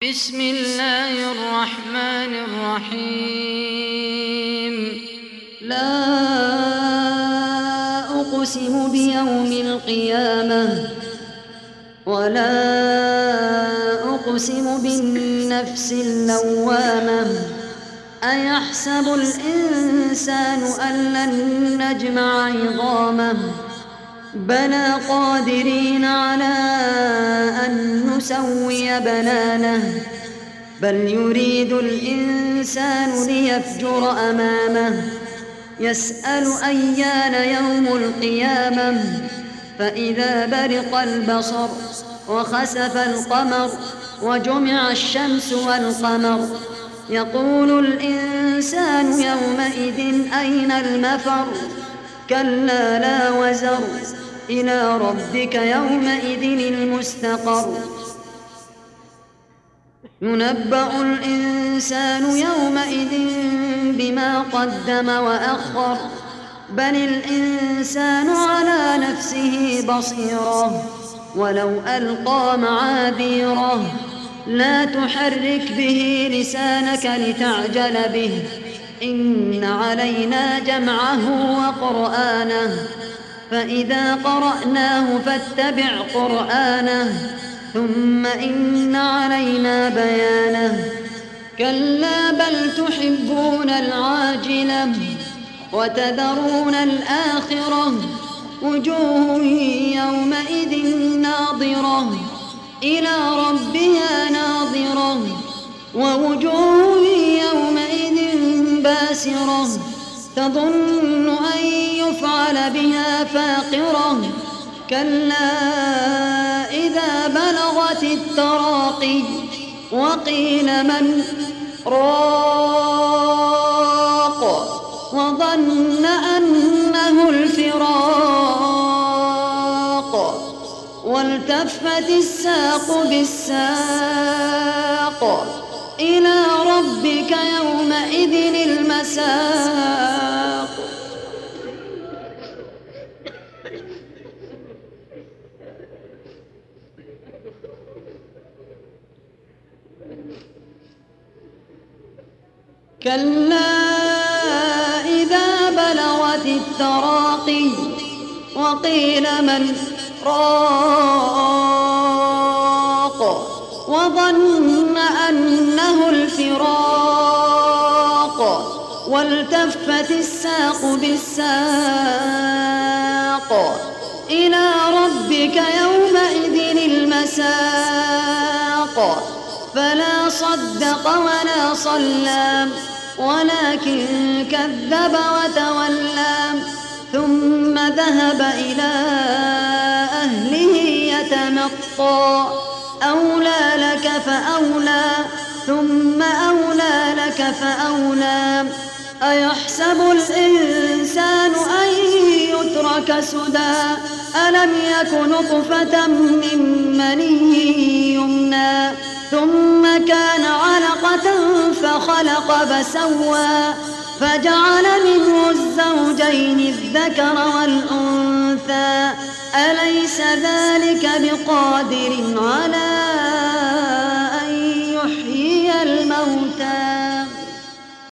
بسم الله الرحمن الرحيم. لا أقسم بيوم القيامة ولا أقسم بالنفس اللوامة أيحسب الإنسان أن لن نجمع عظامه بلى قادرين على أن نسوي بنانه بل يريد الإنسان ليفجر أمامه يسأل أيان يوم القيامة فإذا برق البصر وخسف القمر وجمع الشمس والقمر يقول الإنسان يومئذ أين المفر كلا لا وزر إلى ربك يومئذ المستقر ينبأ الإنسان يومئذ بما قدم وأخر بل الإنسان على نفسه بصيرة ولو ألقى معاذيره لا تحرك به لسانك لتعجل به إن علينا جمعه وقرآنه فإذا قرأناه فاتبع قرآنه ثم إن علينا بيانه كلا بل تحبون العاجلة وتذرون الآخرة وجوه يومئذ ناظرة إلى ربها ناظرة ووجوه يومئذ باسرة تظن أن يفعل بها فاقرة كلا إذا بلغت التراقي وقيل من راق وظن أنه الفراق والتفت الساق بالساق إلى ربك يومئذ المساق كلا إذا بلغت التراقي وقيل من راق وظن أنه الفراق والتفت الساق بالساق إلى ربك يومئذ المساق فلا صدق ولا صلى ولكن كذب وتولى ثم ذهب إلى أهله يتمطى أولى لك فأولى ثم أولى لك فأولى أيحسب الإنسان أن يترك سدى ألم يك نطفة من مني يمنى ثم كان علقة فخلق فسوى فجعل منه الزوجين الذكر والأنثى أليس ذلك بقادر على